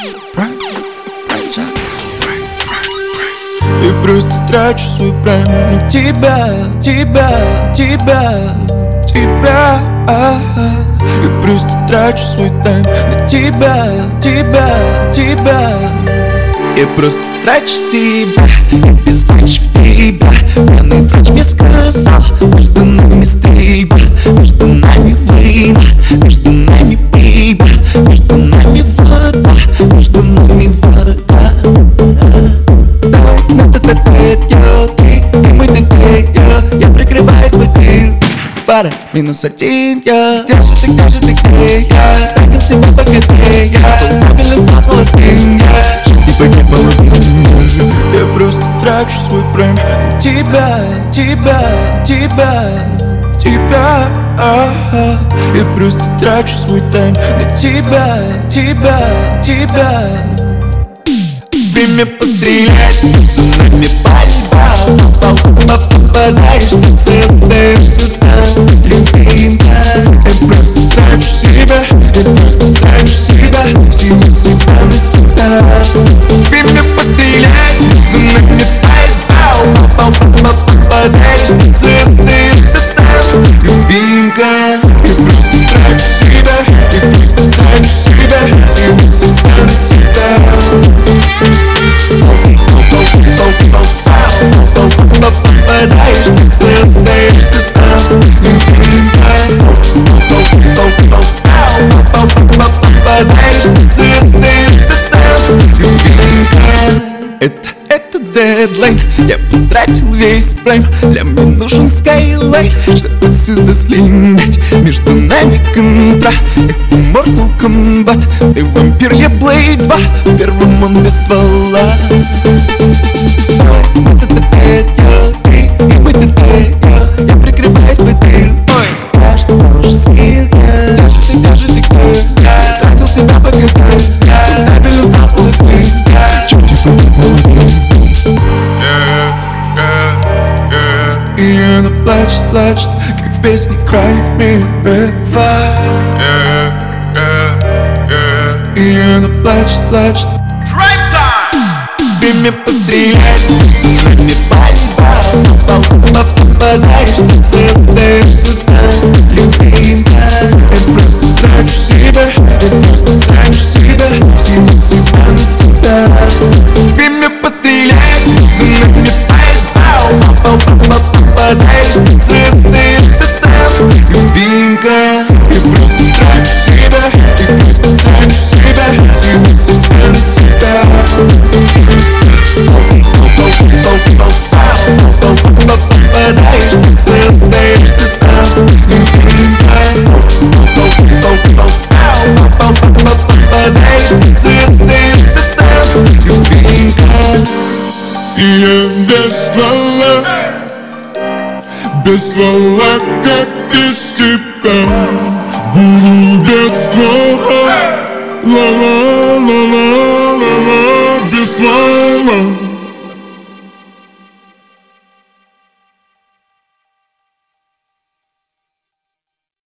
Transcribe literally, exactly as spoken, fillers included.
И просто трачу свой прайм на тебя, тебя, тебя, тебя. И просто трачу свой тайм на тебя, тебя, тебя. Я просто трачу себя и без ночи в тебя. Пьяный врач мне сказал, между нами стрельба, между нами война, между нами пиба, между нами вода, между нами вода. Давай на тет-а-тет, йо, ты и мой тет-а-тет. Я прикрываю свой тыл, пара минус один, я. Где же ты, где же ты, где я? Тратил себя по годе, я. Полнабельно сталкивалась с ним, я. Жить типа не молодым. Я просто трачу свой прайм на тебя, тебя, тебя, тебя. Я просто трачу свой тайм на тебя, тебя, тебя. Время пострелять, между нами борьба. Попадаешь в сердце, остаешься там, любимка. Я просто трачу себя, я просто трачу себя, силу себя на тебя. Время пострелять, между нами борьба. Попадаешь в сердце, остаешься там, любимка. Я просто трачу себя, я просто трачу себя, силу себя на тебя. Попадаешь в сердце, остаешься там, любимка. Попадаешь в сердце, остаешься там, любимка. Это, это дедлайн, я потратил весь прайм. Для меня нужен скайлайт, чтобы отсюда слинять. Между нами контра, это Mortal Kombat. Ты вампир, я Blade два, в первом он без ствола. Давай, вот это я, ты и мой тет-а-тет. Я прикрываю свой тыл, я что уже скил, я. Где же ты, где же ты, где я? Тратил себя по годе, я. Табель узнал с ним, я. Чё типа не молодым. И она плачет, плачет, как в песне Cry Me River. И она плачет, плачет. Время пострелять, между нами борьба. Попадаешь в сердце, остаешься там, любимка. Я просто трачу себя, я просто трачу себя, силу себя на тебя. Время пострелять, между нами борьба. Попадаешь в сердце, остаешься там, любимка. Я просто трачу себя, я просто трачу себя, силу себя на тебя. Попадаешь в сердце, остаешься там, любимка. Попадаешь в сердце, остаешься там, любимка. И я без ствола, без ствола, как без тебя. Буду без ствола, ла-ла-ла-ла-ла-ла, без ствола.